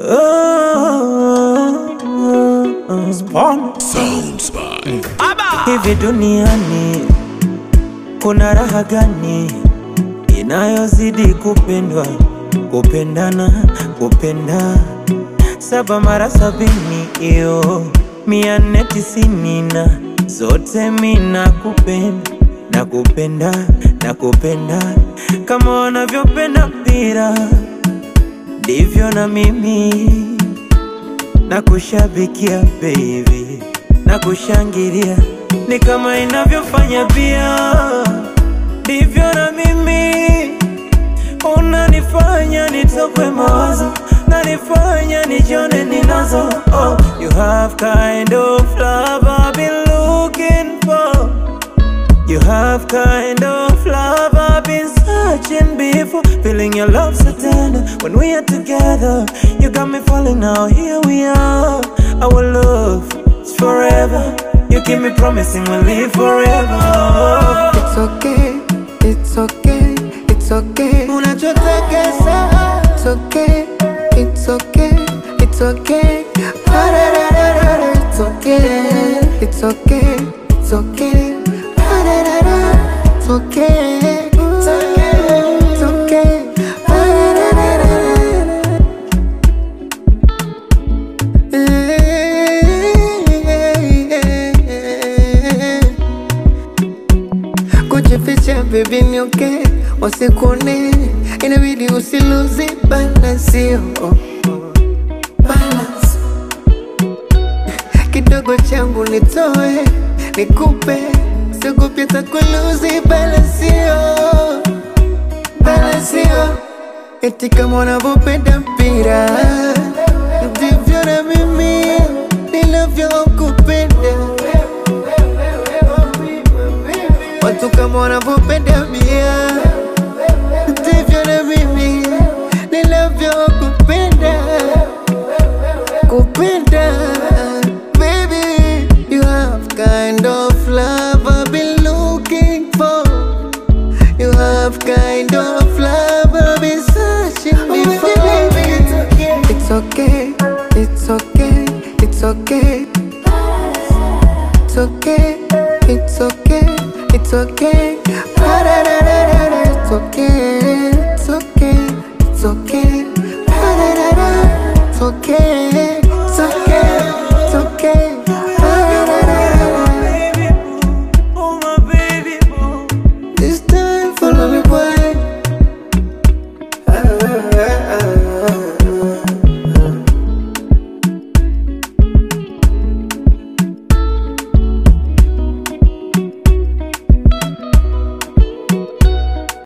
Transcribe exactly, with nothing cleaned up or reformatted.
Sounds by Hivi duniani kuna raha gani inayozidi kupendwa, kupendana, kupenda saba mara sabini iyo mia nne tisini na zote mina kupenda na kupenda na kupenda kama wanavyopenda mpira, ndivyo na mimi na kushabikia baby, na kushangilia ni kama inavyofanya pia, ndivyo na mimi unanifanya nitokwe mawazo, nanifanya nijione ninazo. Oh, you have kind of love I've been looking for. You have kind of love I've been searching before. Feeling your love so tender when we are together. You got me falling now, here we are. Our love is forever. You keep me promising we'll live forever. It's okay, it's okay, it's okay. Unachotaka sawa. It's okay, it's okay, it's okay. It's okay, it's okay, it's okay. It's okay, it's okay, it's okay. Kujificha baby ni okay, wasikone inabidi usiluzi balance, balance. Kidogo changu nitoe, nikupe, sikupi takuluzi balance, balance. Eti kama unavyopenda mpira, ndivyo na mimi ninavyokupenda. Watu kama wanavyopenda mia, ndivyo na mimi ninavyokupenda, kupenda. Baby, you have kind of love I've been looking for. You have kind of love I've been searching before. It's okay, it's okay, it's okay. It's okay, it's okay, it's okay. It's okay, it's okay, it's okay. It's okay.